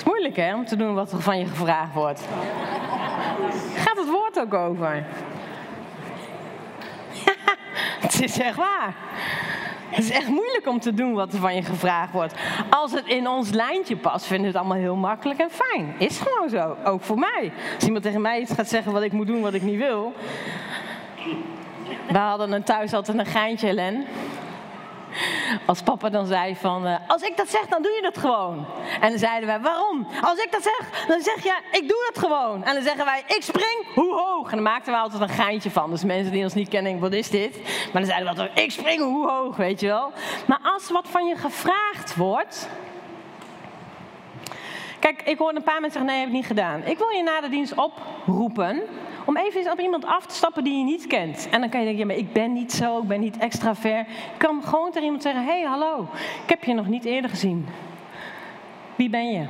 is moeilijk, hè, om te doen wat er van je gevraagd wordt. Gaat het woord ook over? Ja, het is echt waar. Het is echt moeilijk om te doen wat er van je gevraagd wordt. Als het in ons lijntje past, vinden we het allemaal heel makkelijk en fijn. Is gewoon zo, ook voor mij. Als iemand tegen mij iets gaat zeggen wat ik moet doen, wat ik niet wil. We hadden thuis altijd een geintje, Helen. Als papa dan zei van, als ik dat zeg, dan doe je dat gewoon. En dan zeiden wij, waarom? Als ik dat zeg, dan zeg je, ik doe dat gewoon. En dan zeggen wij, ik spring, hoe hoog? En dan maakten we altijd een geintje van. Dus mensen die ons niet kennen, denken, wat is dit? Maar dan zeiden we altijd, ik spring, hoe hoog, weet je wel. Maar als wat van je gevraagd wordt... Kijk, ik hoorde een paar mensen zeggen, nee, heb ik niet gedaan. Ik wil je na de dienst oproepen om even op iemand af te stappen die je niet kent. En dan kan je denken, ja, maar ik ben niet zo, ik ben niet extravert. Je kan gewoon tegen iemand zeggen, hey, hallo, ik heb je nog niet eerder gezien. Wie ben je?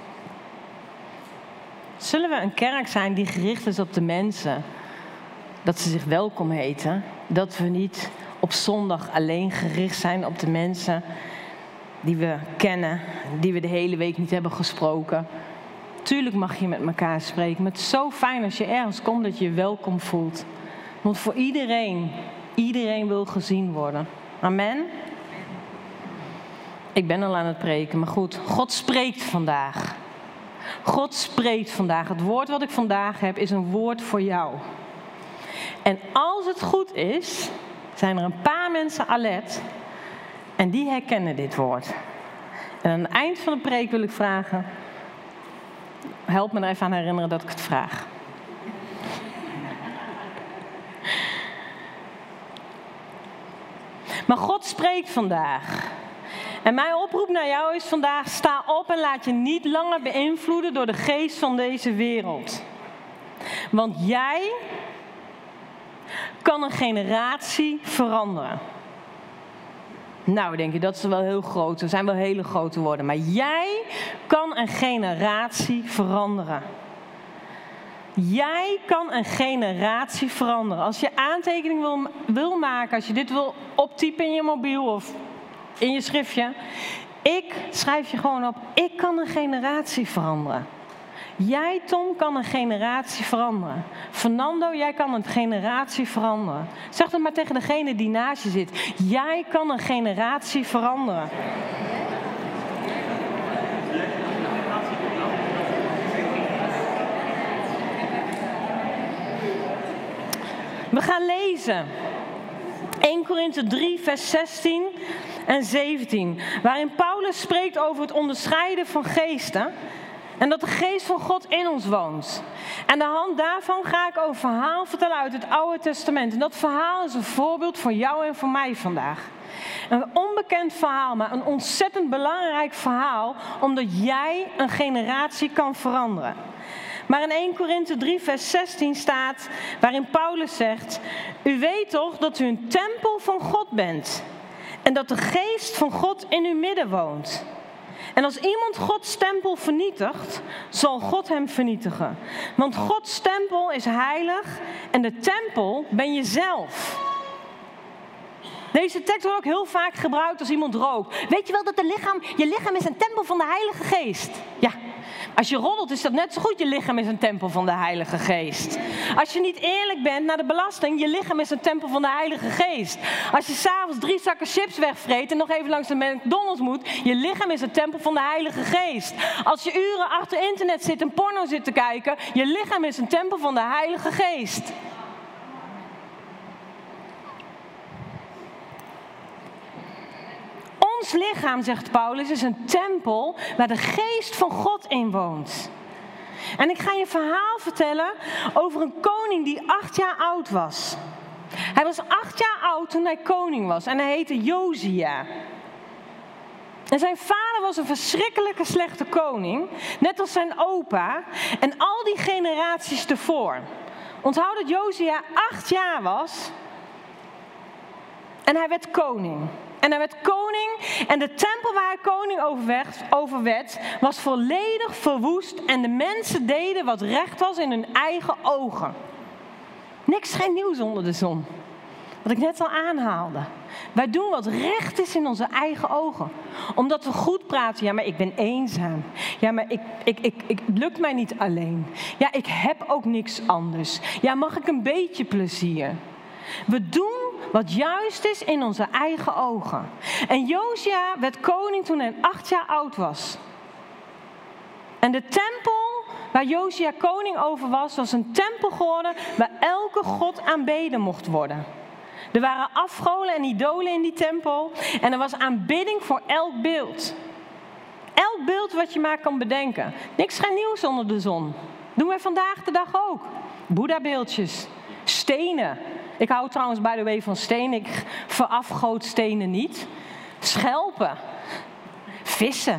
Zullen we een kerk zijn die gericht is op de mensen? Dat ze zich welkom heten? Dat we niet op zondag alleen gericht zijn op de mensen die we kennen, die we de hele week niet hebben gesproken. Tuurlijk mag je met elkaar spreken, maar het is zo fijn als je ergens komt dat je je welkom voelt. Want voor iedereen wil gezien worden. Amen? Ik ben al aan het preken, maar goed, God spreekt vandaag. God spreekt vandaag. Het woord wat ik vandaag heb is een woord voor jou. En als het goed is, zijn er een paar mensen alert en die herkennen dit woord. En aan het eind van de preek wil ik vragen, help me er even aan herinneren dat ik het vraag. Maar God spreekt vandaag. En mijn oproep naar jou is vandaag, sta op en laat je niet langer beïnvloeden door de geest van deze wereld. Want jij kan een generatie veranderen. Nou, denk je, dat is wel heel groot. Er zijn wel hele grote woorden. Maar jij kan een generatie veranderen. Jij kan een generatie veranderen. Als je aantekening wil maken, als je dit wil optypen in je mobiel of in je schriftje. Schrijf je gewoon op, ik kan een generatie veranderen. Jij, Tom, kan een generatie veranderen. Fernando, jij kan een generatie veranderen. Zeg het maar tegen degene die naast je zit. Jij kan een generatie veranderen. We gaan lezen. 1 Korinthe 3, vers 16 en 17. Waarin Paulus spreekt over het onderscheiden van geesten. En dat de geest van God in ons woont. En aan de hand daarvan ga ik over een verhaal vertellen uit het Oude Testament. En dat verhaal is een voorbeeld voor jou en voor mij vandaag. Een onbekend verhaal, maar een ontzettend belangrijk verhaal. Omdat jij een generatie kan veranderen. Maar in 1 Korinthe 3 vers 16 staat, waarin Paulus zegt, u weet toch dat u een tempel van God bent. En dat de geest van God in uw midden woont. En als iemand Gods tempel vernietigt, zal God hem vernietigen. Want Gods tempel is heilig en de tempel ben je zelf. Deze tekst wordt ook heel vaak gebruikt als iemand rookt. Weet je wel dat je lichaam is een tempel van de Heilige Geest? Ja, als je roddelt is dat net zo goed. Je lichaam is een tempel van de Heilige Geest. Als je niet eerlijk bent naar de belasting, je lichaam is een tempel van de Heilige Geest. Als je s'avonds 3 zakken chips wegvreet en nog even langs de McDonald's moet, je lichaam is een tempel van de Heilige Geest. Als je uren achter internet zit en porno zit te kijken, je lichaam is een tempel van de Heilige Geest. Ons lichaam, zegt Paulus, is een tempel waar de geest van God in woont. En ik ga je een verhaal vertellen over een koning die 8 jaar oud was. Hij was 8 jaar oud toen hij koning was en hij heette Josia. En zijn vader was een verschrikkelijke slechte koning, net als zijn opa en al die generaties ervoor. Onthoud dat Josia 8 jaar was en hij werd koning. En hij werd koning en de tempel waar hij koning over werd was volledig verwoest. En de mensen deden wat recht was in hun eigen ogen. Niks, geen nieuws onder de zon. Wat ik net al aanhaalde. Wij doen wat recht is in onze eigen ogen. Omdat we goed praten. Ja, maar ik ben eenzaam. Ja, maar het lukt mij niet alleen. Ja, ik heb ook niks anders. Ja, mag ik een beetje plezier? We doen wat juist is in onze eigen ogen. En Josia werd koning toen hij 8 jaar oud was. En de tempel waar Josia koning over was een tempel geworden waar elke god aanbeden mocht worden. Er waren afgoden en idolen in die tempel en er was aanbidding voor elk beeld. Elk beeld wat je maar kan bedenken. Niks geen nieuws onder de zon. Doen wij vandaag de dag ook. Boeddha-beeldjes, stenen. Ik hou trouwens by the way van stenen. Ik verafgood stenen niet. Schelpen, vissen,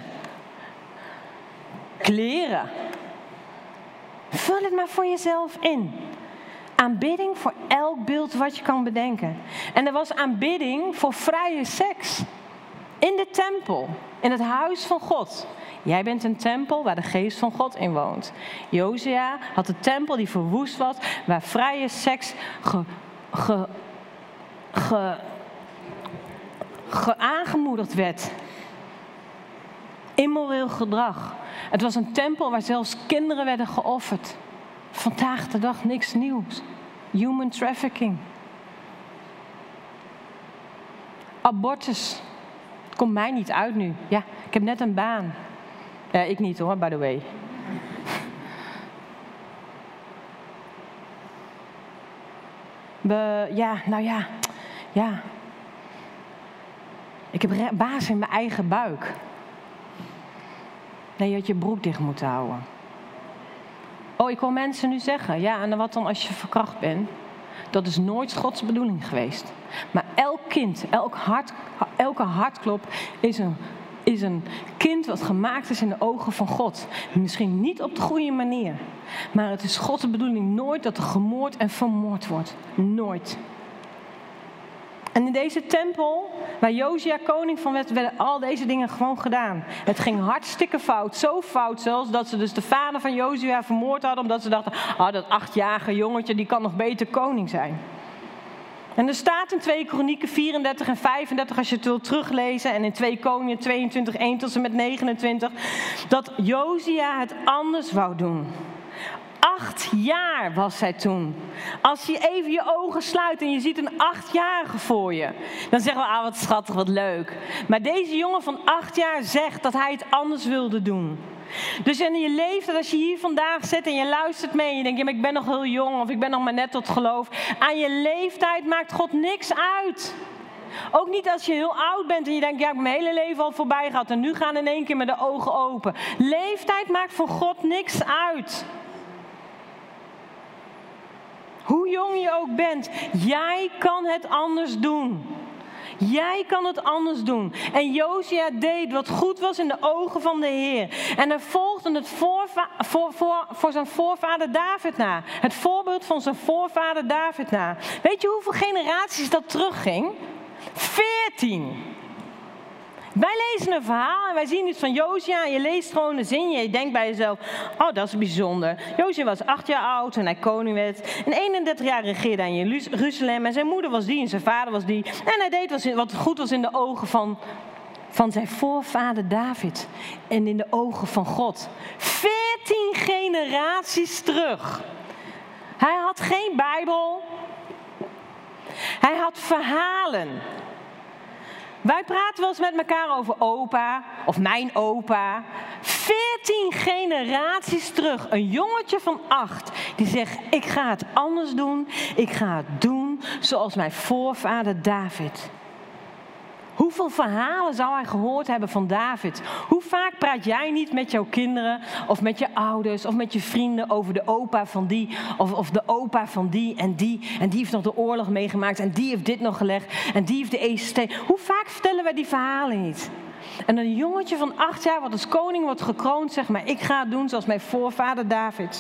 kleren. Vul het maar voor jezelf in. Aanbidding voor elk beeld wat je kan bedenken. En er was aanbidding voor vrije seks. In de tempel, in het huis van God. Jij bent een tempel waar de geest van God in woont. Josia had een tempel die verwoest was, waar vrije seks aangemoedigd werd. Immoreel gedrag. Het was een tempel waar zelfs kinderen werden geofferd. Vandaag de dag niks nieuws. Human trafficking. Abortus. Het komt mij niet uit nu. Ja, ik heb net een baan. Ja, ik niet hoor, by the way. Ja. Ik heb baas in mijn eigen buik. Nee, je had je broek dicht moeten houden. Oh, ik hoor mensen nu zeggen, ja, en wat dan als je verkracht bent? Dat is nooit Gods bedoeling geweest. Maar elk kind, elke hartklop is een kind wat gemaakt is in de ogen van God. Misschien niet op de goede manier. Maar het is Gods bedoeling nooit dat er gemoord en vermoord wordt. Nooit. En in deze tempel, waar Josia koning van werd, werden al deze dingen gewoon gedaan. Het ging hartstikke fout. Zo fout zelfs dat ze dus de vader van Josia vermoord hadden. Omdat ze dachten, dat 8-jarige jongetje die kan nog beter koning zijn. En er staat in 2 Kronieken 34 en 35, als je het wilt teruglezen. En in 2 Koningen 22, 1 tot en met 29. Dat Josia het anders wou doen. 8 jaar was zij toen. Als je even je ogen sluit en je ziet een 8-jarige voor je. Dan zeggen we, wat schattig, wat leuk. Maar deze jongen van 8 jaar zegt dat hij het anders wilde doen. Dus in je leeftijd, als je hier vandaag zit en je luistert mee. En je denkt, maar ik ben nog heel jong of ik ben nog maar net tot geloof. Aan je leeftijd maakt God niks uit. Ook niet als je heel oud bent en je denkt, ja, ik heb mijn hele leven al voorbij gehad. En nu gaan in één keer met de ogen open. Leeftijd maakt voor God niks uit. Hoe jong je ook bent, jij kan het anders doen. Jij kan het anders doen. En Josia deed wat goed was in de ogen van de Heer. En hij volgde het voor zijn voorvader David na. Het voorbeeld van zijn voorvader David na. Weet je hoeveel generaties dat terugging? 14. Wij lezen een verhaal en wij zien iets van Josia en je leest gewoon de zin. Je denkt bij jezelf, dat is bijzonder. Josia was 8 jaar oud toen hij koning werd. En 31 jaar regeerde hij in Jeruzalem. En zijn moeder was die en zijn vader was die. En hij deed wat goed was in de ogen van zijn voorvader David. En in de ogen van God. 14 generaties terug. Hij had geen Bijbel. Hij had verhalen. Wij praten wel eens met elkaar over opa of mijn opa. 14 generaties terug. Een jongetje van 8 die zegt, ik ga het anders doen. Ik ga het doen zoals mijn voorvader David. Hoeveel verhalen zou hij gehoord hebben van David? Hoe vaak praat jij niet met jouw kinderen of met je ouders of met je vrienden over de opa van die of de opa van die en die. En die heeft nog de oorlog meegemaakt en die heeft dit nog gelegd en die heeft de ECT. Hoe vaak vertellen wij die verhalen niet? En een jongetje van 8 jaar wat als koning wordt gekroond zegt, maar ik ga het doen zoals mijn voorvader David.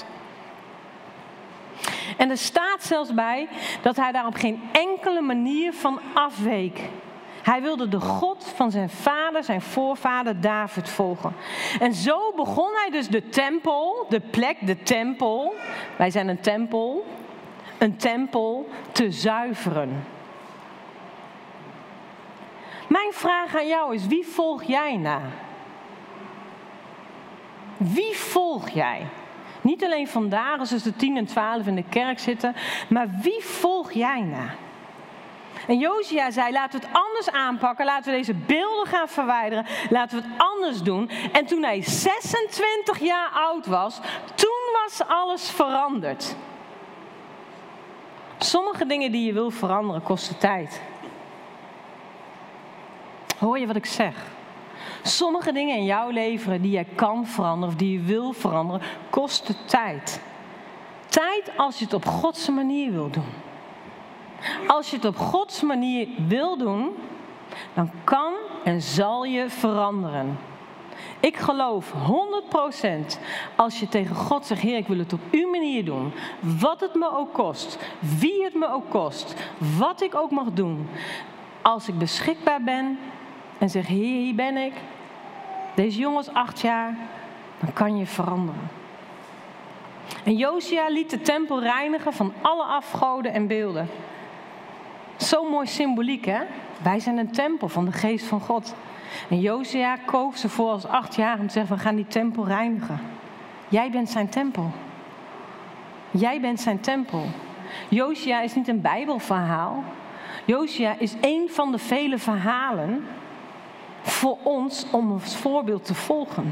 En er staat zelfs bij dat hij daar op geen enkele manier van afweek. Hij wilde de God van zijn vader, zijn voorvader David volgen. En zo begon hij dus de tempel, de tempel. Wij zijn een tempel te zuiveren. Mijn vraag aan jou is, wie volg jij na? Wie volg jij? Niet alleen vandaag als de 10 en 12 in de kerk zitten, maar wie volg jij na? En Josia zei, laten we het anders aanpakken, laten we deze beelden gaan verwijderen, laten we het anders doen. En toen hij 26 jaar oud was, toen was alles veranderd. Sommige dingen die je wil veranderen kosten tijd. Hoor je wat ik zeg? Sommige dingen in jouw leven die jij kan veranderen of die je wil veranderen, kosten tijd. Tijd als je het op Gods manier wil doen. Als je het op Gods manier wil doen, dan kan en zal je veranderen. Ik geloof 100% als je tegen God zegt, Heer, ik wil het op uw manier doen. Wat het me ook kost, wie het me ook kost, wat ik ook mag doen. Als ik beschikbaar ben en zeg, Heer, hier ben ik. Deze jongen is 8 jaar, dan kan je veranderen. En Josia liet de tempel reinigen van alle afgoden en beelden. Zo mooi symboliek, hè? Wij zijn een tempel van de geest van God. En Josia koos ervoor als 8 jaar om te zeggen, we gaan die tempel reinigen. Jij bent zijn tempel. Jij bent zijn tempel. Josia is niet een Bijbelverhaal. Josia is één van de vele verhalen voor ons om als voorbeeld te volgen.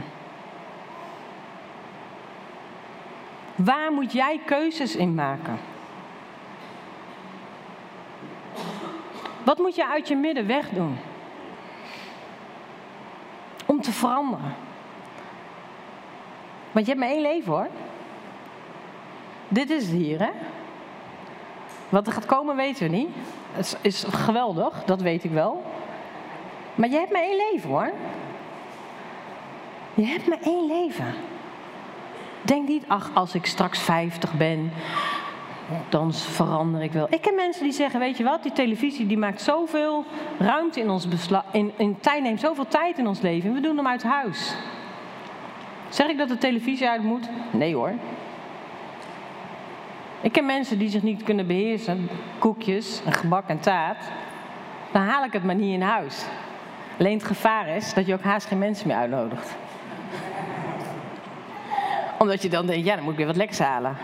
Waar moet jij keuzes in maken? Wat moet je uit je midden wegdoen? Om te veranderen. Want je hebt maar 1 leven, hoor. Dit is het hier, hè? Wat er gaat komen weten we niet. Het is geweldig, dat weet ik wel. Maar je hebt maar 1 leven, hoor. Je hebt maar 1 leven. Denk niet, ach, als ik straks 50 ben, dan verander ik wel. Ik ken mensen die zeggen, weet je wat, die televisie die maakt zoveel ruimte in ons tijd, neemt zoveel tijd in ons leven. En we doen hem uit huis. Zeg ik dat de televisie uit moet? Nee, hoor. Ik ken mensen die zich niet kunnen beheersen. Koekjes, en gebak en taart. Dan haal ik het maar niet in huis. Alleen het gevaar is dat je ook haast geen mensen meer uitnodigt. Omdat je dan denkt, ja, dan moet ik weer wat lekkers halen.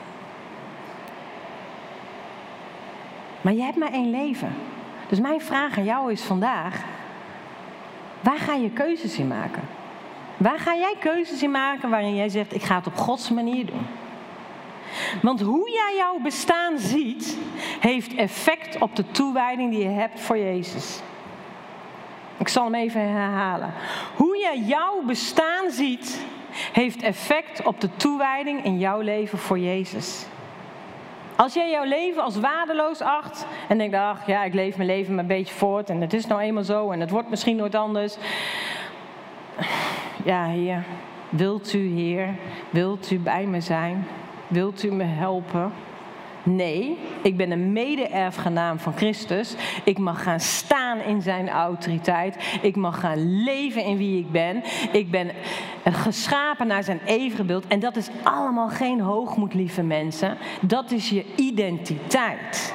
Maar je hebt maar 1 leven. Dus mijn vraag aan jou is vandaag, waar ga je keuzes in maken? Waar ga jij keuzes in maken waarin jij zegt, ik ga het op Gods manier doen? Want hoe jij jouw bestaan ziet, heeft effect op de toewijding die je hebt voor Jezus. Ik zal hem even herhalen. Hoe jij jouw bestaan ziet, heeft effect op de toewijding in jouw leven voor Jezus. Als jij jouw leven als waardeloos acht en denkt, ach ja, ik leef mijn leven maar een beetje voort en het is nou eenmaal zo en het wordt misschien nooit anders. Ja, Heer, wilt u bij me zijn? Wilt u me helpen? Nee, ik ben een mede-erfgenaam van Christus. Ik mag gaan staan in zijn autoriteit. Ik mag gaan leven in wie ik ben. Ik ben geschapen naar zijn evenbeeld. En dat is allemaal geen hoogmoed, lieve mensen. Dat is je identiteit.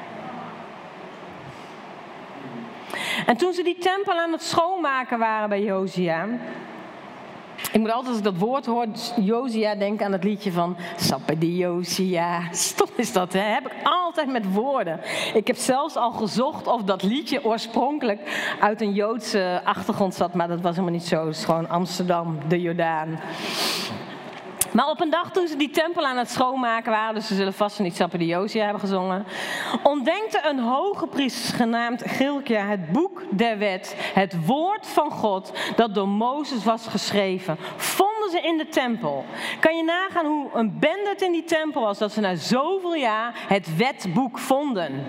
En toen ze die tempel aan het schoonmaken waren bij Josia, ik moet altijd als ik dat woord hoor, Josia, denken aan het liedje van Sappen die Josia. Stom is dat, hè? Heb ik altijd met woorden. Ik heb zelfs al gezocht of dat liedje oorspronkelijk uit een Joodse achtergrond zat, maar dat was helemaal niet zo. Het is gewoon Amsterdam, de Jordaan. Maar op een dag toen ze die tempel aan het schoonmaken waren, dus ze zullen vast niet Sappen die Josia hebben gezongen, ontdenkte een hoge priester genaamd Gilkia het boek der wet, het woord van God dat door Mozes was geschreven, vonden ze in de tempel. Kan je nagaan hoe een bende het in die tempel was, dat ze na zoveel jaar het wetboek vonden?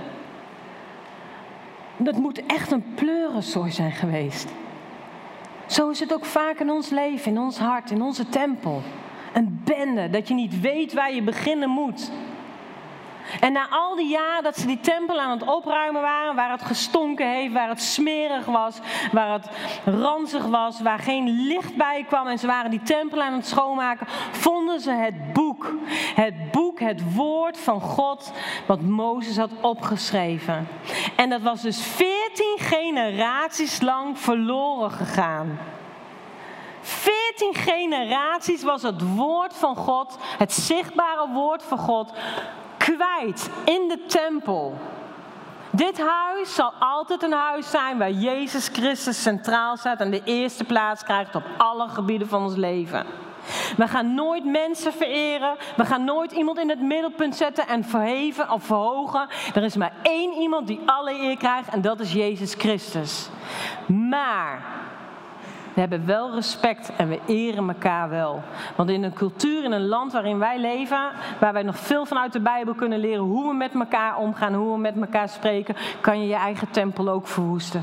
Dat moet echt een pleurensooi zijn geweest. Zo is het ook vaak in ons leven, in ons hart, in onze tempel. Een bende, dat je niet weet waar je beginnen moet. En na al die jaren dat ze die tempel aan het opruimen waren, waar het gestonken heeft, waar het smerig was, waar het ranzig was, waar geen licht bij kwam en ze waren die tempel aan het schoonmaken, vonden ze het boek. Het boek, het woord van God, wat Mozes had opgeschreven. En dat was dus 14 generaties lang verloren gegaan. 14 generaties was het woord van God, het zichtbare woord van God, kwijt in de tempel. Dit huis zal altijd een huis zijn waar Jezus Christus centraal staat en de eerste plaats krijgt op alle gebieden van ons leven. We gaan nooit mensen vereren. We gaan nooit iemand in het middelpunt zetten en verheven of verhogen. Er is maar één iemand die alle eer krijgt en dat is Jezus Christus. Maar we hebben wel respect en we eren elkaar wel. Want in een cultuur, in een land waarin wij leven, waar wij nog veel vanuit de Bijbel kunnen leren hoe we met elkaar omgaan, hoe we met elkaar spreken, kan je je eigen tempel ook verwoesten.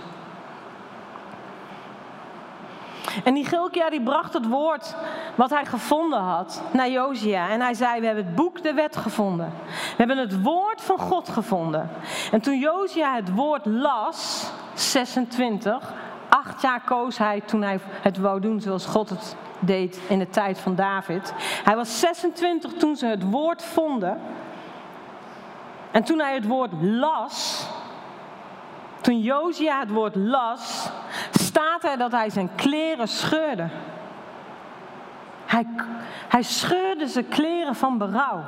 En die Hilkia die bracht het woord wat hij gevonden had naar Josia. En hij zei, we hebben het boek de wet gevonden. We hebben het woord van God gevonden. En toen Josia het woord las, 26, 8 jaar koos hij toen hij het wou doen zoals God het deed in de tijd van David. Hij was 26 toen ze het woord vonden. En toen hij het woord las, toen Josia het woord las, staat er dat hij zijn kleren scheurde. Hij scheurde zijn kleren van berouw.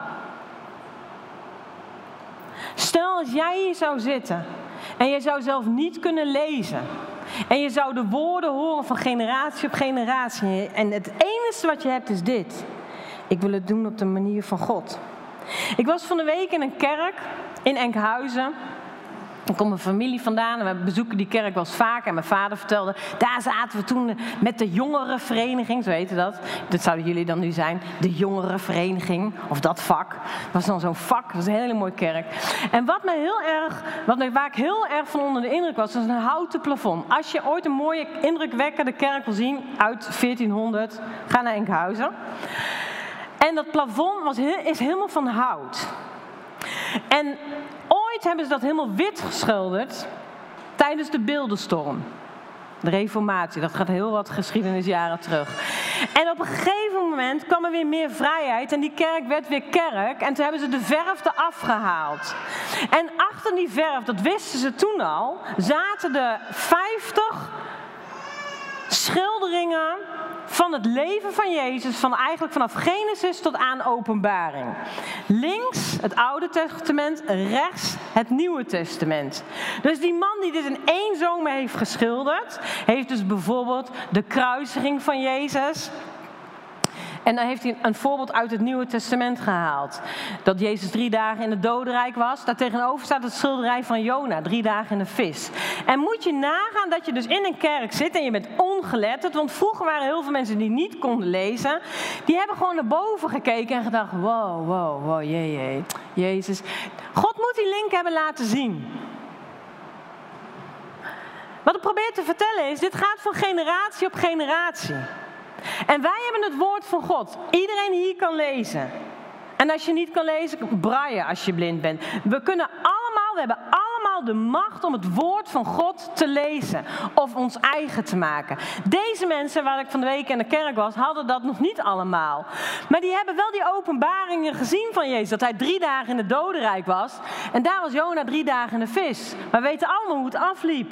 Stel als jij hier zou zitten en je zou zelf niet kunnen lezen. En je zou de woorden horen van generatie op generatie. En het enige wat je hebt is dit. Ik wil het doen op de manier van God. Ik was van de week in een kerk in Enkhuizen. Er komt een familie vandaan en we bezoeken die kerk wel eens vaak. En mijn vader vertelde, daar zaten we toen met de jongerenvereniging, zo heette dat. Dat zouden jullie dan nu zijn, de jongerenvereniging, of dat vak. Dat was dan zo'n vak, dat was een hele mooie kerk. En waar ik heel erg van onder de indruk was een houten plafond. Als je ooit een mooie, indrukwekkende kerk wil zien uit 1400, ga naar Enkhuizen. En dat plafond is helemaal van hout. En ooit hebben ze dat helemaal wit geschilderd tijdens de beeldenstorm. De reformatie, dat gaat heel wat geschiedenisjaren terug. En op een gegeven moment kwam er weer meer vrijheid en die kerk werd weer kerk. En toen hebben ze de verf eraf gehaald. En achter die verf, dat wisten ze toen al, zaten de 50 schilderingen van het leven van Jezus, van eigenlijk vanaf Genesis tot aan Openbaring. Links het Oude Testament, rechts het Nieuwe Testament. Dus die man die dit in één zomer heeft geschilderd, heeft dus bijvoorbeeld de kruisiging van Jezus. En dan heeft hij een voorbeeld uit het Nieuwe Testament gehaald. Dat Jezus 3 dagen in het dodenrijk was. Daartegenover staat het schilderij van Jona, 3 dagen in de vis. En moet je nagaan dat je dus in een kerk zit en je bent ongeletterd. Want vroeger waren heel veel mensen die niet konden lezen. Die hebben gewoon naar boven gekeken en gedacht, wow, jee, Jezus. God moet die link hebben laten zien. Wat ik probeer te vertellen is, dit gaat van generatie op generatie. En wij hebben het woord van God. Iedereen hier kan lezen. En als je niet kan lezen, braille als je blind bent. We hebben allemaal de macht om het woord van God te lezen. Of ons eigen te maken. Deze mensen, waar ik van de week in de kerk was, hadden dat nog niet allemaal. Maar die hebben wel die openbaringen gezien van Jezus. Dat hij 3 dagen in het dodenrijk was. En daar was Jona 3 dagen in de vis. Maar we weten allemaal hoe het afliep.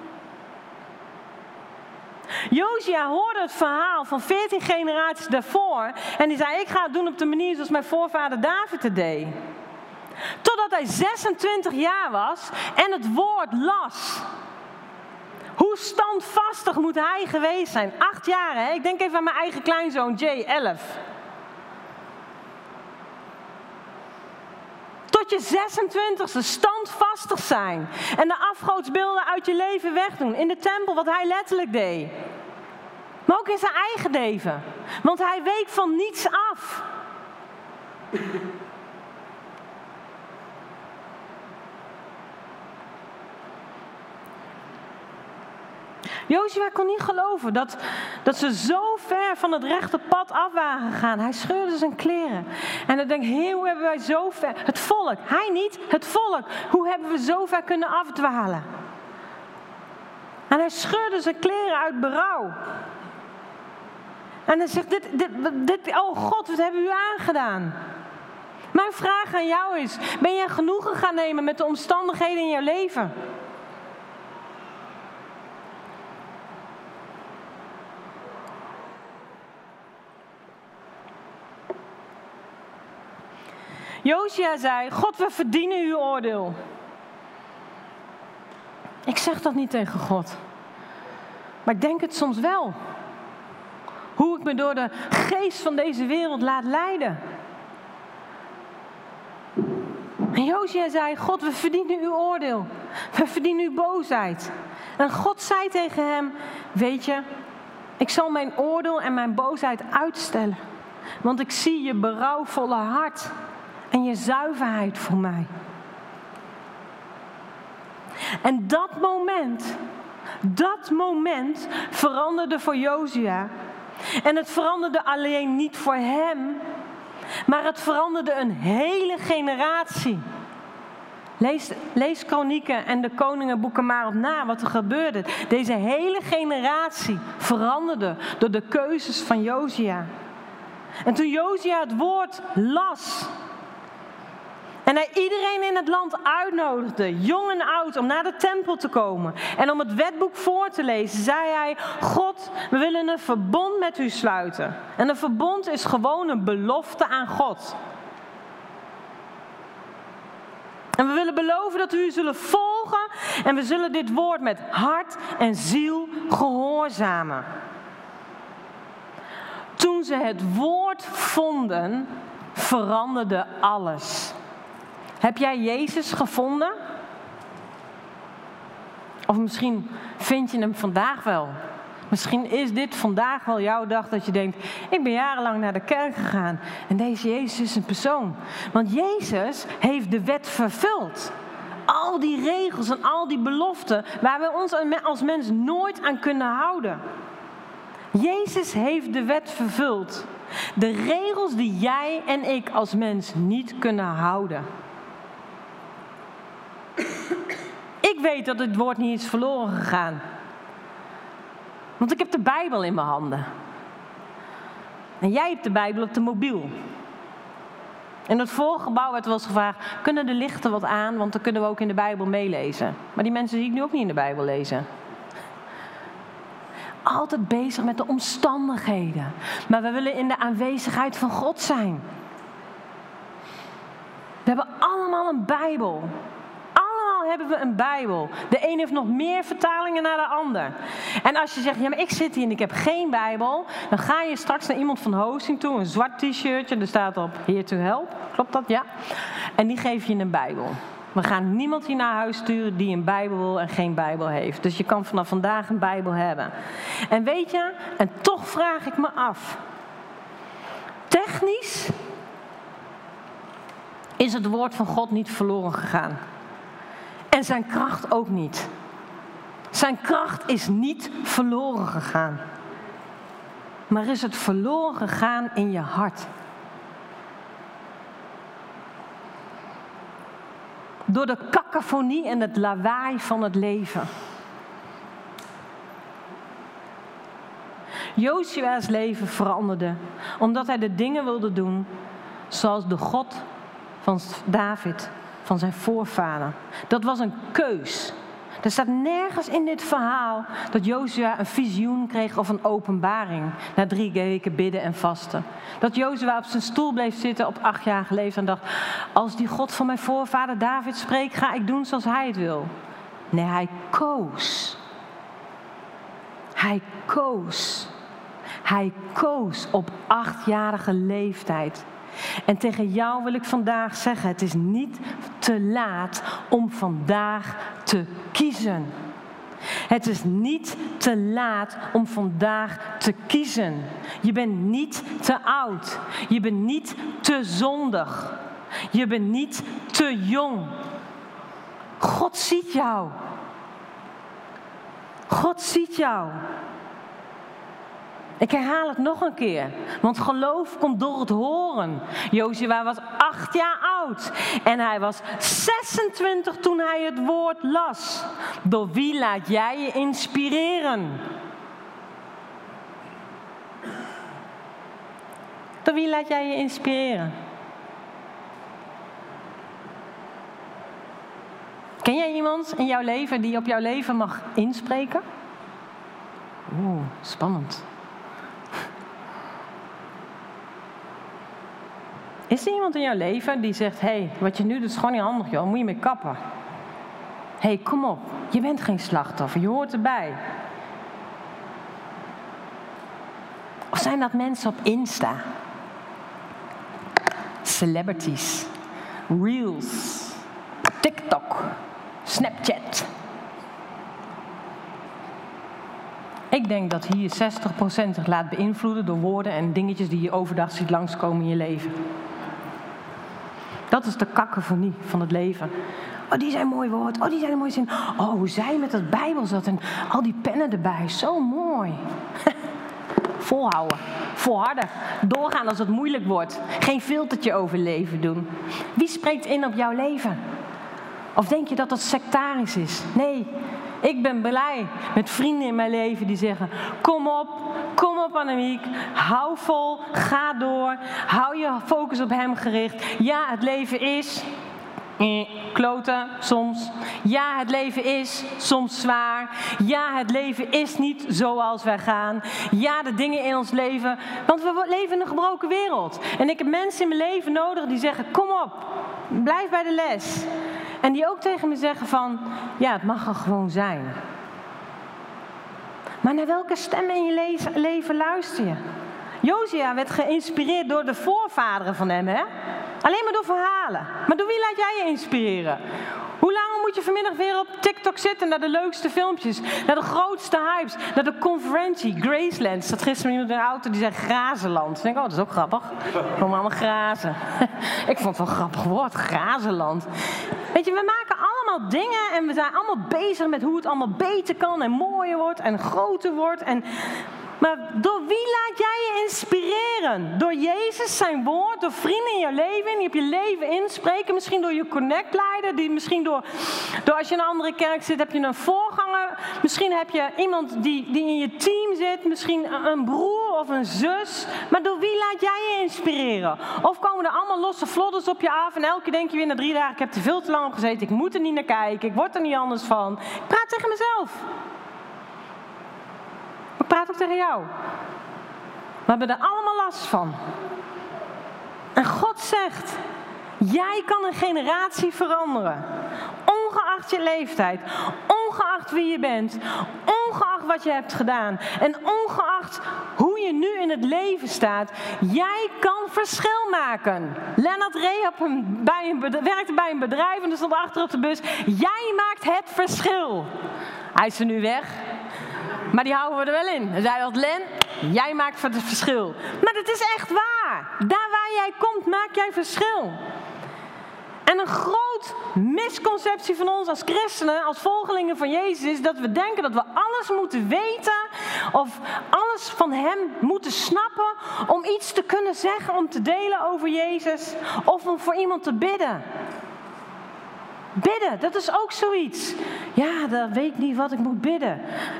Josia hoorde het verhaal van 14 generaties daarvoor. En die zei, ik ga het doen op de manier zoals mijn voorvader David het deed. Totdat hij 26 jaar was en het woord las. Hoe standvastig moet hij geweest zijn? 8 jaar, hè? Ik denk even aan mijn eigen kleinzoon Jay, 11. Tot je 26e standvastig zijn. En de afgodsbeelden uit je leven wegdoen. In de tempel, wat hij letterlijk deed. Maar ook in zijn eigen leven. Want hij week van niets af. Jozua kon niet geloven dat ze zo ver van het rechte pad af waren gegaan. Hij scheurde zijn kleren. En hij denkt, Heer, hoe hebben wij zo ver... Het volk, hij niet, het volk. Hoe hebben we zo ver kunnen afdwalen? En hij scheurde zijn kleren uit berouw. En hij zegt, oh God, wat hebben we u aangedaan? Mijn vraag aan jou is, ben jij genoegen gaan nemen met de omstandigheden in jouw leven? Jozua zei, God, we verdienen uw oordeel. Ik zeg dat niet tegen God. Maar ik denk het soms wel. Hoe ik me door de geest van deze wereld laat leiden. En Jozua zei, God, we verdienen uw oordeel. We verdienen uw boosheid. En God zei tegen hem, weet je, ik zal mijn oordeel en mijn boosheid uitstellen. Want ik zie je berouwvolle hart en je zuiverheid voor mij. En dat moment veranderde voor Jozua. En het veranderde alleen niet voor hem, maar het veranderde een hele generatie. Lees Kronieken en de Koningenboeken maar op na wat er gebeurde. Deze hele generatie veranderde door de keuzes van Jozua. En toen Jozua het woord las en hij iedereen in het land uitnodigde, jong en oud, om naar de tempel te komen en om het wetboek voor te lezen, zei hij, God, we willen een verbond met u sluiten. En een verbond is gewoon een belofte aan God. En we willen beloven dat we u zullen volgen en we zullen dit woord met hart en ziel gehoorzamen. Toen ze het woord vonden, veranderde alles. Heb jij Jezus gevonden? Of misschien vind je hem vandaag wel. Misschien is dit vandaag wel jouw dag dat je denkt, ik ben jarenlang naar de kerk gegaan en deze Jezus is een persoon. Want Jezus heeft de wet vervuld. Al die regels en al die beloften waar we ons als mens nooit aan kunnen houden. Jezus heeft de wet vervuld. De regels die jij en ik als mens niet kunnen houden. Ik weet dat het woord niet is verloren gegaan. Want ik heb de Bijbel in mijn handen. En jij hebt de Bijbel op de mobiel. In het vorige gebouw werd wel eens gevraagd, kunnen de lichten wat aan? Want dan kunnen we ook in de Bijbel meelezen. Maar die mensen zie ik nu ook niet in de Bijbel lezen. Altijd bezig met de omstandigheden. Maar we willen in de aanwezigheid van God zijn. We hebben allemaal een Bijbel. Hebben we een Bijbel. De een heeft nog meer vertalingen naar de ander. En als je zegt, ja maar ik zit hier en ik heb geen Bijbel, dan ga je straks naar iemand van hosting toe, een zwart t-shirtje, er staat op Here to Help. Klopt dat? Ja. En die geef je een Bijbel. We gaan niemand hier naar huis sturen die een Bijbel wil en geen Bijbel heeft. Dus je kan vanaf vandaag een Bijbel hebben. En weet je, en toch vraag ik me af. Technisch is het woord van God niet verloren gegaan. En zijn kracht ook niet. Zijn kracht is niet verloren gegaan. Maar is het verloren gegaan in je hart. Door de cacophonie en het lawaai van het leven. Jozua's leven veranderde omdat hij de dingen wilde doen zoals de God van David, van zijn voorvader. Dat was een keus. Er staat nergens in dit verhaal dat Jozua een visioen kreeg of een openbaring na 3 weken bidden en vasten. Dat Jozua op zijn stoel bleef zitten op 8-jarige leeftijd en dacht, als die God van mijn voorvader David spreekt, ga ik doen zoals hij het wil. Nee, hij koos. Hij koos. Hij koos op 8-jarige leeftijd. En tegen jou wil ik vandaag zeggen, het is niet te laat om vandaag te kiezen. Het is niet te laat om vandaag te kiezen. Je bent niet te oud. Je bent niet te zondig. Je bent niet te jong. God ziet jou. God ziet jou. Ik herhaal het nog een keer, want geloof komt door het horen. Jozua was 8 jaar oud en hij was 26 toen hij het woord las. Door wie laat jij je inspireren? Door wie laat jij je inspireren? Ken jij iemand in jouw leven die op jouw leven mag inspreken? Oeh, spannend. Is er iemand in jouw leven die zegt, hé, wat je nu doet is gewoon niet handig, joh, moet je mee kappen. Hé, kom op, je bent geen slachtoffer, je hoort erbij. Of zijn dat mensen op Insta? Celebrities, Reels, TikTok, Snapchat. Ik denk dat hier 60% zich laat beïnvloeden door woorden en dingetjes die je overdag ziet langskomen in je leven. Dat is de kakofonie van het leven. Oh, die zijn mooi woord. Oh, die zijn een mooie zin. Oh, hoe zij met dat Bijbel zat en al die pennen erbij. Zo mooi. Volhouden. Volharden. Doorgaan als het moeilijk wordt. Geen filtertje over leven doen. Wie spreekt in op jouw leven? Of denk je dat dat sectarisch is? Nee. Ik ben blij met vrienden in mijn leven die zeggen, kom op Annemiek, hou vol, ga door, hou je focus op hem gericht. Ja, het leven is kloten soms. Ja, het leven is soms zwaar. Ja, het leven is niet zoals wij gaan. Ja, de dingen in ons leven, want we leven in een gebroken wereld. En ik heb mensen in mijn leven nodig die zeggen, kom op, blijf bij de les. En die ook tegen me zeggen van, ja, het mag er gewoon zijn. Maar naar welke stem in je leven luister je? Jozua werd geïnspireerd door de voorvaderen van hem, hè? Alleen maar door verhalen. Maar door wie laat jij je inspireren? Hoe lang moet je vanmiddag weer op TikTok zitten naar de leukste filmpjes, naar de grootste hypes, naar de conferentie, Graceland. Er zat gisteren iemand in de auto die zei Grazenland. Ik denk, oh, dat is ook grappig. We komen allemaal grazen. Ik vond het wel een grappig woord, Grazenland. Weet je, we maken allemaal dingen en we zijn allemaal bezig met hoe het allemaal beter kan en mooier wordt en groter wordt. Maar door wie laat jij je inspireren? Door Jezus, zijn woord, door vrienden in je leven, die op je leven inspreken. Misschien door je connect-leider, misschien door als je in een andere kerk zit, heb je een voorganger. Misschien heb je iemand die in je team zit, misschien een broer of een zus. Maar door wie laat jij je inspireren? Of komen er allemaal losse vlodders op je af en elke keer denk je weer na 3 dagen, ik heb er veel te lang op gezeten, ik moet er niet naar kijken, ik word er niet anders van. Ik praat tegen mezelf. Ik praat ook tegen jou. We hebben er allemaal last van. En God zegt, jij kan een generatie veranderen. Ongeacht je leeftijd, ongeacht wie je bent, ongeacht wat je hebt gedaan en ongeacht hoe je nu in het leven staat, jij kan verschil maken. Lennart werkte bij een bedrijf en er stond achter op de bus, jij maakt het verschil. Hij is er nu weg. Maar die houden we er wel in. Dan zei hij, Len, jij maakt het verschil. Maar het is echt waar. Daar waar jij komt, maak jij verschil. En een groot misconceptie van ons als christenen, als volgelingen van Jezus, is dat we denken dat we alles moeten weten of alles van hem moeten snappen om iets te kunnen zeggen, om te delen over Jezus of om voor iemand te bidden. Bidden, dat is ook zoiets. Ja, dat weet ik niet wat ik moet bidden.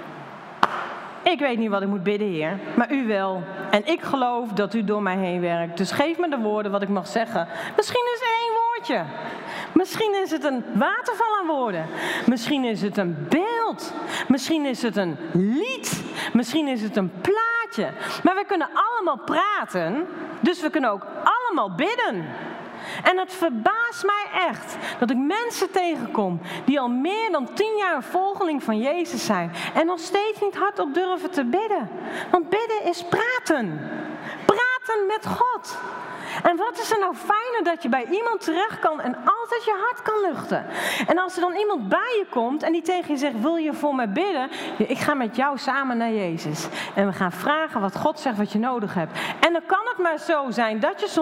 Ik weet niet wat ik moet bidden, Heer, maar u wel. En ik geloof dat u door mij heen werkt. Dus geef me de woorden wat ik mag zeggen. Misschien is het 1 woordje. Misschien is het een waterval aan woorden. Misschien is het een beeld. Misschien is het een lied. Misschien is het een plaatje. Maar we kunnen allemaal praten, dus we kunnen ook allemaal bidden. En het verbaast mij echt dat ik mensen tegenkom die al meer dan 10 jaar een volgeling van Jezus zijn en nog steeds niet hardop durven te bidden. Want bidden is praten. Praten met God. En wat is er nou fijner dat je bij iemand terecht kan en altijd je hart kan luchten. En als er dan iemand bij je komt en die tegen je zegt, wil je voor mij bidden? Ja, ik ga met jou samen naar Jezus. En we gaan vragen wat God zegt wat je nodig hebt. En dan kan het maar zo zijn dat je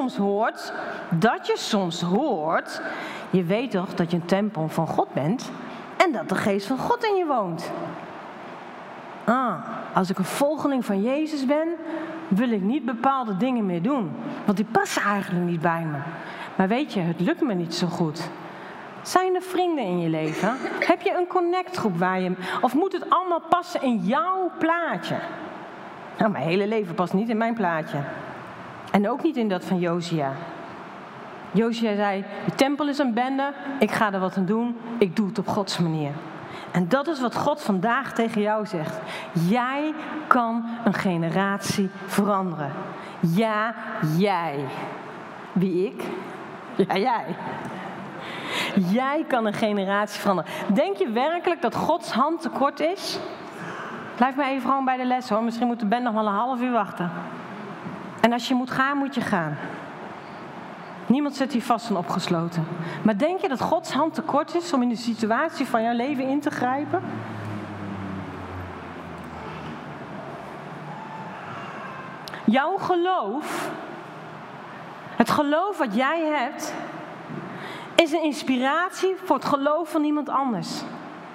soms hoort, je weet toch dat je een tempel van God bent en dat de geest van God in je woont. Als ik een volgeling van Jezus ben, wil ik niet bepaalde dingen meer doen. Want die passen eigenlijk niet bij me. Maar weet je, het lukt me niet zo goed. Zijn er vrienden in je leven? Heb je een connectgroep waar je... Of moet het allemaal passen in jouw plaatje? Nou, mijn hele leven past niet in mijn plaatje. En ook niet in dat van Josia. Josia zei, de tempel is een bende, ik ga er wat aan doen, ik doe het op Gods manier. En dat is wat God vandaag tegen jou zegt. Jij kan een generatie veranderen. Ja, jij. Wie ik? Ja, jij. Jij kan een generatie veranderen. Denk je werkelijk dat Gods hand te kort is? Blijf maar even gewoon bij de les hoor. Misschien moet de band nog wel een half uur wachten. En als je moet gaan, moet je gaan. Niemand zit hier vast en opgesloten. Maar denk je dat Gods hand te kort is om in de situatie van jouw leven in te grijpen? Jouw geloof, het geloof wat jij hebt, is een inspiratie voor het geloof van iemand anders.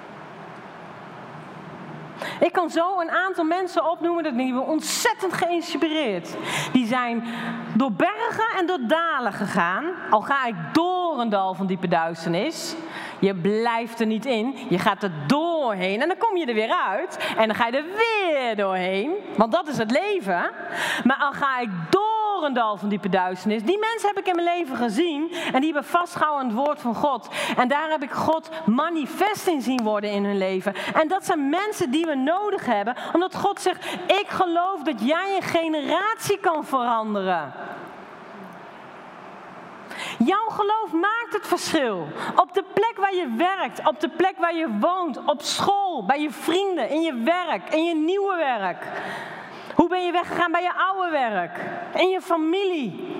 Ik kan zo een aantal mensen opnoemen, dat die me ontzettend geïnspireerd. Die zijn door bergen en door dalen gegaan. Al ga ik door een dal van diepe duisternis. Je blijft er niet in, je gaat er doorheen en dan kom je er weer uit. En dan ga je er weer doorheen, want dat is het leven. Maar al ga ik door een dal van diepe duisternis. Die mensen heb ik in mijn leven gezien en die hebben vastgehouden aan het woord van God. En daar heb ik God manifest in zien worden in hun leven. En dat zijn mensen die we nodig hebben, omdat God zegt, ik geloof dat jij een generatie kan veranderen. Jouw geloof maakt het verschil. Op de plek waar je werkt, op de plek waar je woont, op school, bij je vrienden, in je werk, in je nieuwe werk. Hoe ben je weggegaan bij je oude werk? In je familie.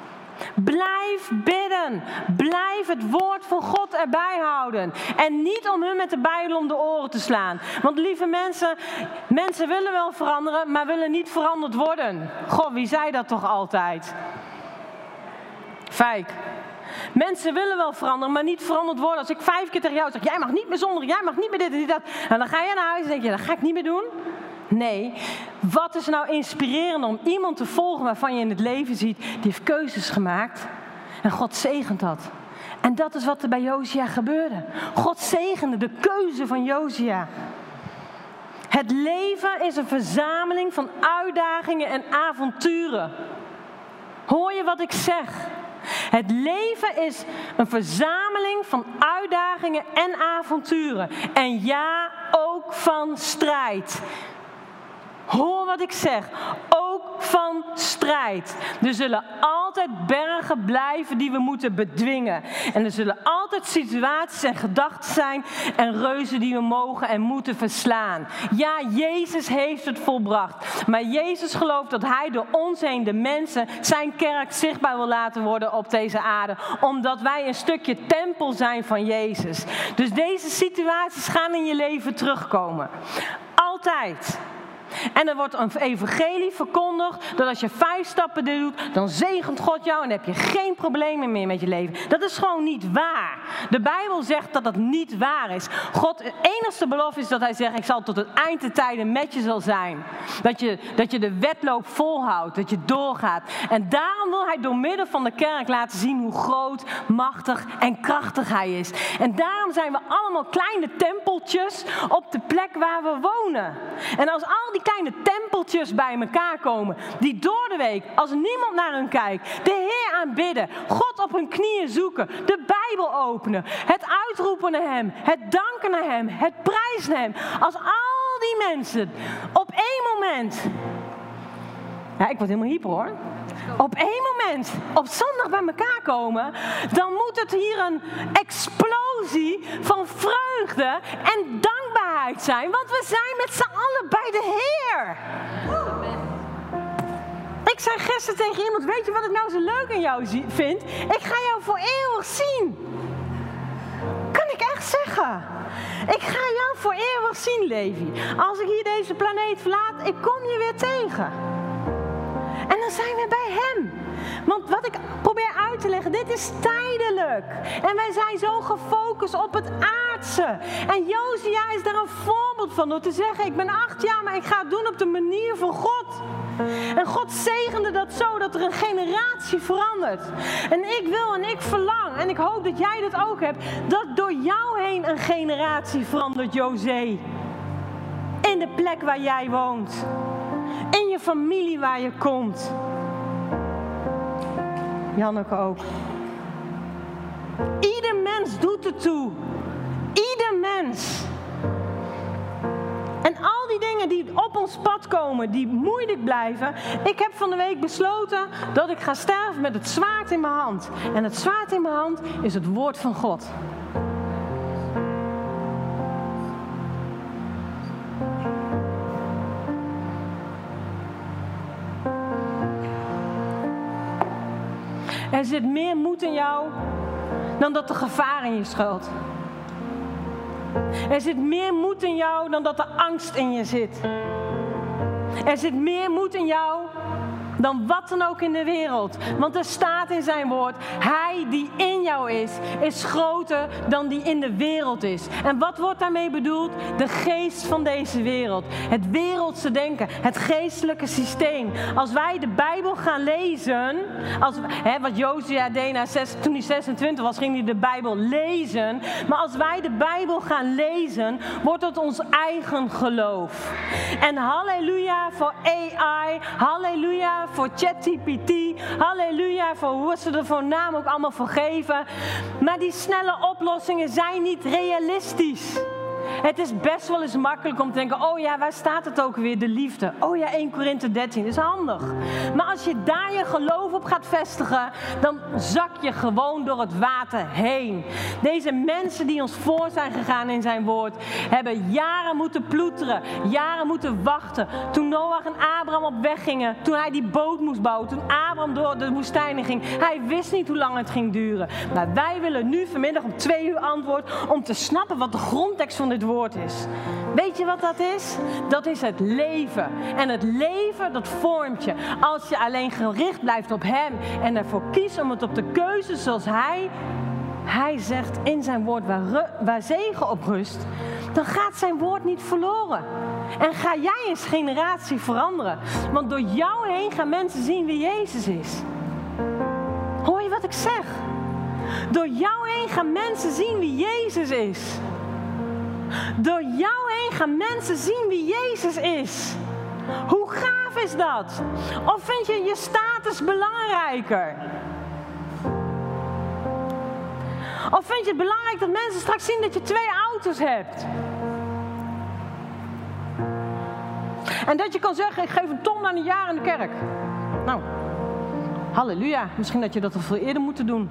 Blijf bidden. Blijf het woord van God erbij houden. En niet om hun met de bijbel om de oren te slaan. Want lieve mensen willen wel veranderen, maar willen niet veranderd worden. Goh, wie zei dat toch altijd? Fijk. Mensen willen wel veranderen, maar niet veranderd worden. Als ik 5 keer tegen jou zeg, jij mag niet meer zondigen, jij mag niet meer dit en dat. En dan ga je naar huis en denk je, dat ga ik niet meer doen. Nee, wat is nou inspirerend om iemand te volgen waarvan je in het leven ziet, die heeft keuzes gemaakt. En God zegent dat. En dat is wat er bij Josia gebeurde. God zegende de keuze van Josia. Het leven is een verzameling van uitdagingen en avonturen. Hoor je wat ik zeg? Het leven is een verzameling van uitdagingen en avonturen. En ja, ook van strijd. Hoor wat ik zeg, ook van strijd. Er zullen altijd bergen blijven die we moeten bedwingen. En er zullen altijd situaties en gedachten zijn en reuzen die we mogen en moeten verslaan. Ja, Jezus heeft het volbracht. Maar Jezus gelooft dat hij door ons heen de mensen, zijn kerk, zichtbaar wil laten worden op deze aarde. Omdat wij een stukje tempel zijn van Jezus. Dus deze situaties gaan in je leven terugkomen. Altijd. En er wordt een evangelie verkondigd dat als je 5 stappen dit doet, dan zegent God jou en dan heb je geen problemen meer met je leven. Dat is gewoon niet waar. De Bijbel zegt dat dat niet waar is. God, de enigste belofte is dat hij zegt, ik zal tot het eind der tijden met je zal zijn. Dat je de wedloop volhoudt, dat je doorgaat. En daarom wil hij door middel van de kerk laten zien hoe groot, machtig en krachtig hij is. En daarom zijn we allemaal kleine tempeltjes op de plek waar we wonen. En als al die kleine tempeltjes bij elkaar komen, die door de week, als niemand naar hun kijkt, de Heer aanbidden, God op hun knieën zoeken, de Bijbel openen, het uitroepen naar hem, het danken naar hem, het prijzen naar hem. Als al die mensen op één moment, ja, ik word helemaal hyper hoor, op één moment op zondag bij elkaar komen, dan moet het hier een explosie van vreugde en dankbaarheid zijn, want we zijn met z'n allen bij de Heer. Ik zei gisteren tegen iemand, weet je wat ik nou zo leuk aan jou vind? Ik ga jou voor eeuwig zien. Kan ik echt zeggen. Ik ga jou voor eeuwig zien, Levi. Als ik hier deze planeet verlaat, ik kom je weer tegen. En dan zijn we bij hem. Want wat ik probeer uit te leggen, dit is tijdelijk. En wij zijn zo gefocust op het aardse. En Josia is daar een voorbeeld van door te zeggen, ik ben 8 jaar, maar ik ga het doen op de manier van God. En God zegende dat zo, dat er een generatie verandert. En ik wil en ik verlang, en ik hoop dat jij dat ook hebt, dat door jou heen een generatie verandert, José. In de plek waar jij woont. In je familie waar je komt. Janneke ook. Ieder mens doet het toe. Ieder mens. En al die dingen die op ons pad komen, die moeilijk blijven. Ik heb van de week besloten dat ik ga sterven met het zwaard in mijn hand. En het zwaard in mijn hand is het woord van God. Er zit meer moed in jou dan dat er gevaar in je schuilt. Er zit meer moed in jou dan dat er angst in je zit. Er zit meer moed in jou dan wat dan ook in de wereld. Want er staat in zijn woord, hij die in jou is groter dan die in de wereld is. En wat wordt daarmee bedoeld? De geest van deze wereld. Het wereldse denken, het geestelijke systeem. Als wij de Bijbel gaan lezen, wat Josia deed toen hij 26 was, ging hij de Bijbel lezen. Maar als wij de Bijbel gaan lezen, wordt het ons eigen geloof. En halleluja voor AI, halleluja voor ChatGPT, halleluja voor hoe ze er voor naam ook allemaal voor geven. Maar die snelle oplossingen zijn niet realistisch. Het is best wel eens makkelijk om te denken, oh ja, waar staat het ook weer, de liefde? Oh ja, 1 Korinthe 13, is handig. Maar als je daar je geloof op gaat vestigen, dan zak je gewoon door het water heen. Deze mensen die ons voor zijn gegaan in zijn woord, hebben jaren moeten ploeteren, jaren moeten wachten. Toen Noach en Abraham op weg gingen, toen hij die boot moest bouwen, toen Abraham door de woestijn ging, hij wist niet hoe lang het ging duren. Maar wij willen nu vanmiddag om 2 uur antwoord om te snappen wat de grondtekst van dit woord is. Weet je wat dat is? Dat is het leven. En het leven, dat vormt je. Als je alleen gericht blijft op hem en ervoor kiest om het op de keuze zoals hij zegt in zijn woord waar zegen op rust, dan gaat zijn woord niet verloren. En ga jij eens generatie veranderen. Want door jou heen gaan mensen zien wie Jezus is. Hoor je wat ik zeg? Door jou heen gaan mensen zien wie Jezus is. Door jou heen gaan mensen zien wie Jezus is. Hoe gaaf is dat? Of vind je je status belangrijker? Of vind je het belangrijk dat mensen straks zien dat je 2 auto's hebt? En dat je kan zeggen, ik geef een ton aan een jaar in de kerk. Nou, halleluja. Misschien dat je dat al veel eerder moet doen.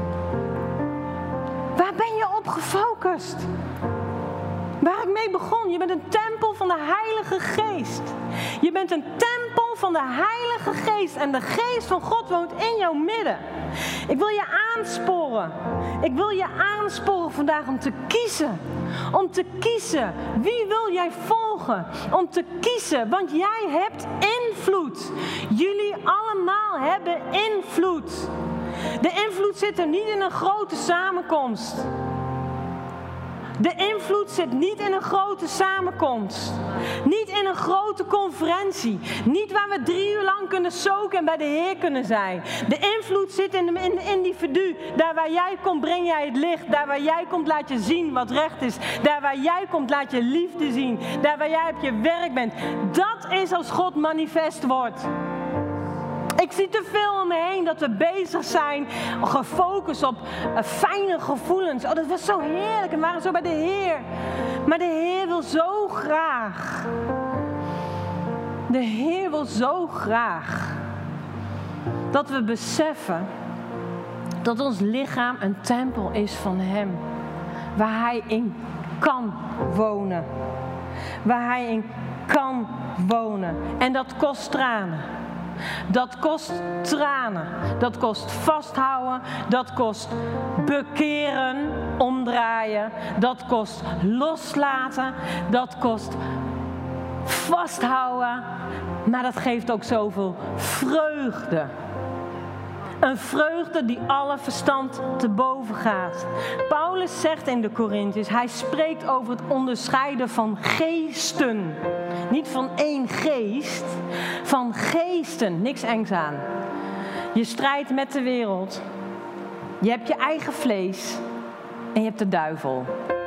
Waar ben je op gefocust? Waar ik mee begon, je bent een tempel van de Heilige Geest. Je bent een tempel van de Heilige Geest en de Geest van God woont in jouw midden. Ik wil je aansporen. Ik wil je aansporen vandaag om te kiezen. Om te kiezen. Wie wil jij volgen? Om te kiezen, want jij hebt invloed. Jullie allemaal hebben invloed. De invloed zit er niet in een grote samenkomst. De invloed zit niet in een grote samenkomst. Niet in een grote conferentie. Niet waar we 3 uur lang kunnen soken en bij de Heer kunnen zijn. De invloed zit in de individu. Daar waar jij komt breng jij het licht. Daar waar jij komt laat je zien wat recht is. Daar waar jij komt laat je liefde zien. Daar waar jij op je werk bent. Dat is als God manifest wordt. Ik zie te veel om me heen dat we bezig zijn, gefocust op fijne gevoelens. Oh, dat was zo heerlijk en we waren zo bij de Heer. Maar de Heer wil zo graag. De Heer wil zo graag dat we beseffen dat ons lichaam een tempel is van Hem. Waar Hij in kan wonen. Waar Hij in kan wonen. En dat kost tranen. Dat kost tranen, dat kost vasthouden, dat kost bekeren, omdraaien, dat kost loslaten, dat kost vasthouden, maar dat geeft ook zoveel vreugde. Een vreugde die alle verstand te boven gaat. Paulus zegt in de Korintiërs, hij spreekt over het onderscheiden van geesten. Niet van één geest, van geesten. Niks engs aan. Je strijdt met de wereld. Je hebt je eigen vlees en je hebt de duivel.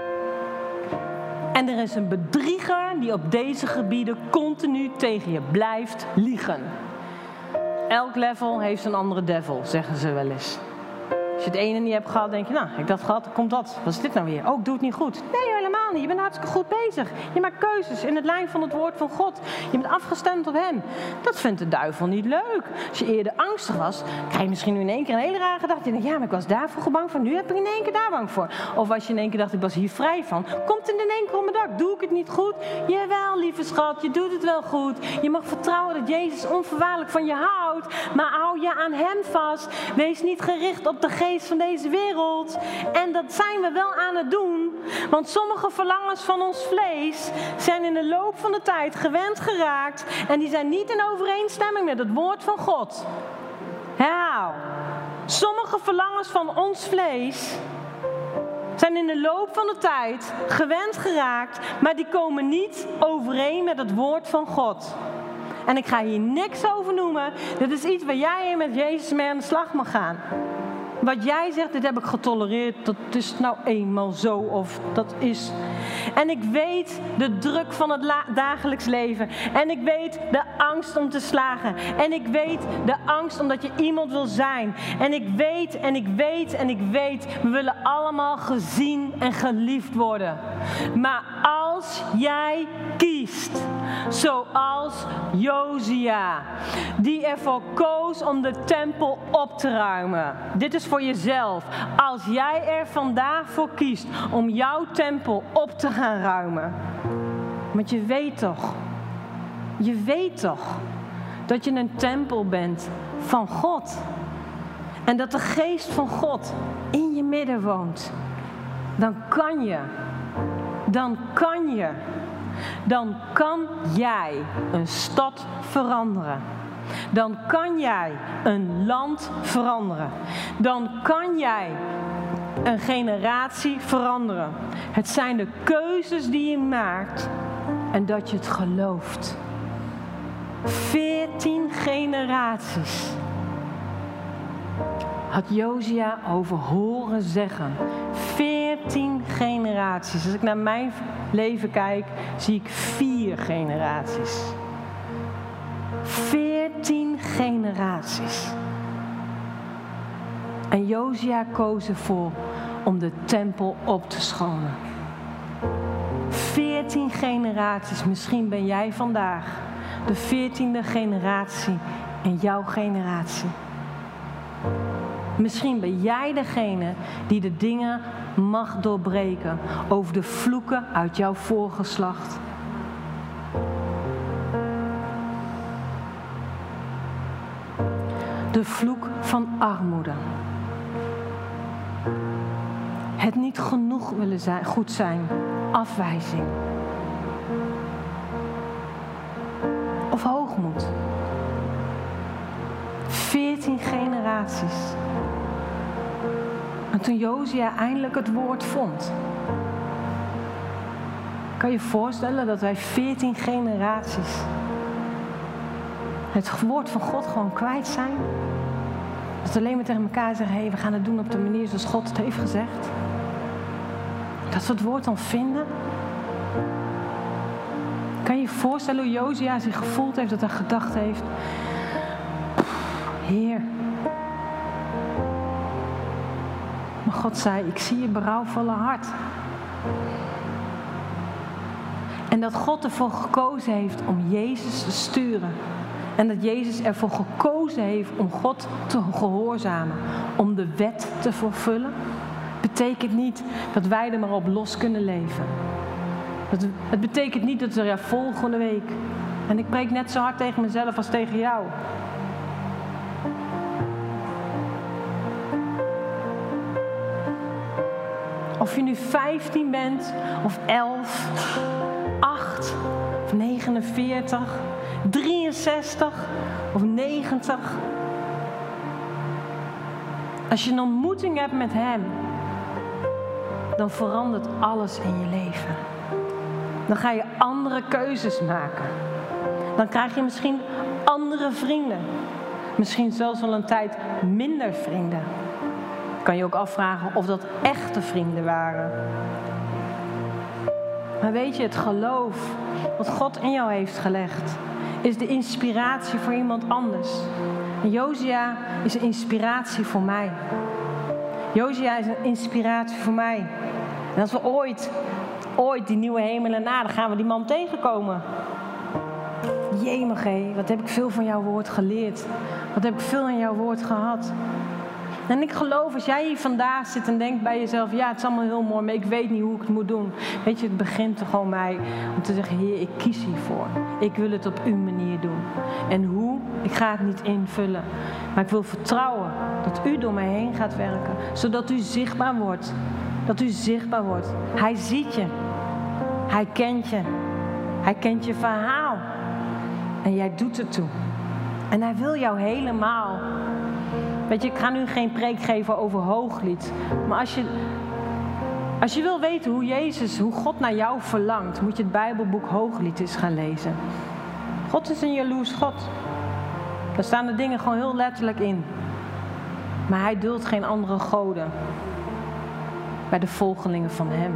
En er is een bedrieger die op deze gebieden continu tegen je blijft liegen. Elk level heeft een andere devil, zeggen ze wel eens. Als je het ene niet hebt gehad, denk je, nou, heb ik dat gehad, dan komt dat. Wat is dit nou weer? Oh, ik doe het niet goed. Nee, helemaal niet. Je bent hartstikke goed bezig. Je maakt keuzes in het lijn van het woord van God. Je bent afgestemd op hem. Dat vindt de duivel niet leuk. Als je eerder angstig was, krijg je misschien nu in één keer een hele rare gedachte. Je denkt, ja, maar ik was daar vroeger bang voor. Nu heb ik in één keer daar bang voor. Of als je in één keer dacht, ik was hier vrij van. Komt het in één keer op mijn dak? Doe ik het niet goed? Jawel, lieve schat, je doet het wel goed. Je mag vertrouwen dat Jezus onvoorwaardelijk van je houdt. Maar hou je aan hem vast. Wees niet gericht op de geest van deze wereld. En dat zijn we wel aan het doen. Want sommige verlangens van ons vlees zijn in de loop van de tijd gewend geraakt. En die zijn niet in overeenstemming met het woord van God. Herhaal. Sommige verlangens van ons vlees zijn in de loop van de tijd gewend geraakt. Maar die komen niet overeen met het woord van God. En ik ga hier niks over noemen. Dit is iets waar jij met Jezus mee aan de slag mag gaan. Wat jij zegt, dit heb ik getolereerd, dat is nou eenmaal zo of dat is. En ik weet de druk van het dagelijks leven. En ik weet de angst om te slagen. En ik weet de angst omdat je iemand wil zijn. En ik weet, we willen allemaal gezien en geliefd worden. Maar als jij kiest, zoals Josia, die ervoor koos om de tempel op te ruimen. Dit is voor jezelf. Als jij er vandaag voor kiest om jouw tempel op te gaan ruimen. Want je weet toch dat je een tempel bent van God. En dat de geest van God in je midden woont. Dan kan jij een stad veranderen. Dan kan jij een land veranderen. Dan kan jij een generatie veranderen. Het zijn de keuzes die je maakt en dat je het gelooft. 14 generaties had Josia over horen zeggen. 14 generaties. Als ik naar mijn leven kijk, zie ik 4 generaties. 14 generaties. En Josia koos ervoor om de tempel op te schonen. 14 generaties. Misschien ben jij vandaag de 14e generatie in jouw generatie. Misschien ben jij degene die de dingen mag doorbreken over de vloeken uit jouw voorgeslacht. De vloek van armoede. Het niet genoeg willen zijn, goed zijn. Afwijzing. Of hoogmoed. 14 generaties. En toen Josia eindelijk het woord vond. Kan je je voorstellen dat wij 14 generaties het woord van God gewoon kwijt zijn? Dat we alleen maar tegen elkaar zeggen, hey, we gaan het doen op de manier zoals God het heeft gezegd. Dat we het woord dan vinden. Kan je je voorstellen hoe Josia zich gevoeld heeft, dat hij gedacht heeft, Heer. Maar God zei, ik zie je berouwvolle hart. En dat God ervoor gekozen heeft om Jezus te sturen. En dat Jezus ervoor gekozen heeft om God te gehoorzamen. Om de wet te vervullen. Betekent niet dat wij er maar op los kunnen leven. Het betekent niet dat we volgende week. En ik preek net zo hard tegen mezelf als tegen jou. Of je nu 15 bent, of 11, 8, of 49, 63 of 90. Als je een ontmoeting hebt met Hem, dan verandert alles in je leven. Dan ga je andere keuzes maken. Dan krijg je misschien andere vrienden. Misschien zelfs wel een tijd minder vrienden. Kan je ook afvragen of dat echte vrienden waren. Maar weet je, het geloof wat God in jou heeft gelegd, is de inspiratie voor iemand anders. En Josia is een inspiratie voor mij. Josia is een inspiratie voor mij. En als we ooit die nieuwe hemel en aarde, gaan we die man tegenkomen. Jemig, wat heb ik veel van jouw woord geleerd. Wat heb ik veel aan jouw woord gehad. En ik geloof, als jij hier vandaag zit en denkt bij jezelf, ja, het is allemaal heel mooi, maar ik weet niet hoe ik het moet doen. Weet je, het begint er gewoon mij om te zeggen, Heer, ik kies hiervoor. Ik wil het op uw manier doen. En hoe? Ik ga het niet invullen. Maar ik wil vertrouwen dat u door mij heen gaat werken, zodat u zichtbaar wordt. Dat u zichtbaar wordt. Hij ziet je. Hij kent je. Hij kent je verhaal. En jij doet het toe. En hij wil jou helemaal. Weet je, ik ga nu geen preek geven over Hooglied. Maar als je wil weten hoe God naar jou verlangt, moet je het Bijbelboek Hooglied eens gaan lezen. God is een jaloers God. Daar staan de dingen gewoon heel letterlijk in. Maar hij duldt geen andere goden bij de volgelingen van hem.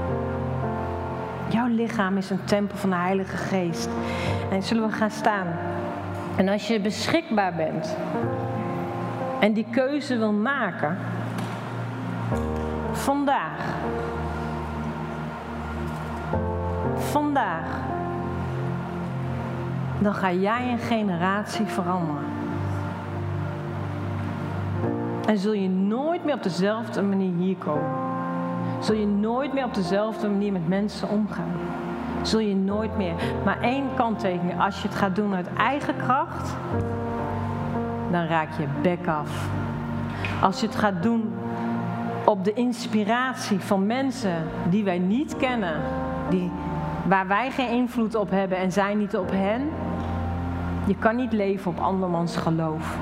Jouw lichaam is een tempel van de Heilige Geest. En zullen we gaan staan. En als je beschikbaar bent en die keuze wil maken, vandaag, dan ga jij een generatie veranderen. En zul je nooit meer op dezelfde manier hier komen. Zul je nooit meer op dezelfde manier met mensen omgaan. Zul je nooit meer. Maar één kanttekening, als je het gaat doen uit eigen kracht, dan raak je bek af. Als je het gaat doen op de inspiratie van mensen die wij niet kennen, waar wij geen invloed op hebben en zij niet op hen, je kan niet leven op andermans geloof.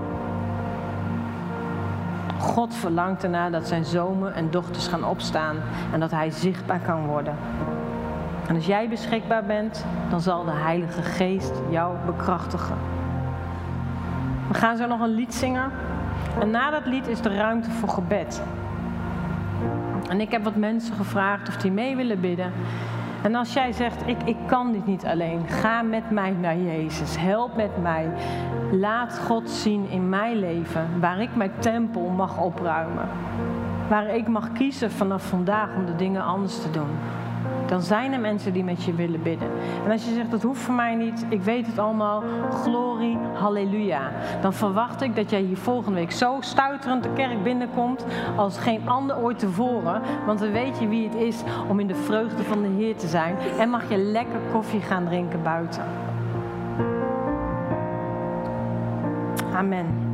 God verlangt ernaar dat zijn zonen en dochters gaan opstaan en dat hij zichtbaar kan worden. En als jij beschikbaar bent, dan zal de Heilige Geest jou bekrachtigen. We gaan zo nog een lied zingen. En na dat lied is er ruimte voor gebed. En ik heb wat mensen gevraagd of die mee willen bidden. En als jij zegt, ik kan dit niet alleen. Ga met mij naar Jezus. Help met mij. Laat God zien in mijn leven waar ik mijn tempel mag opruimen. Waar ik mag kiezen vanaf vandaag om de dingen anders te doen. Dan zijn er mensen die met je willen bidden. En als je zegt, dat hoeft voor mij niet, ik weet het allemaal, glorie, halleluja. Dan verwacht ik dat jij hier volgende week zo stuiterend de kerk binnenkomt als geen ander ooit tevoren. Want dan weet je wie het is om in de vreugde van de Heer te zijn. En mag je lekker koffie gaan drinken buiten. Amen.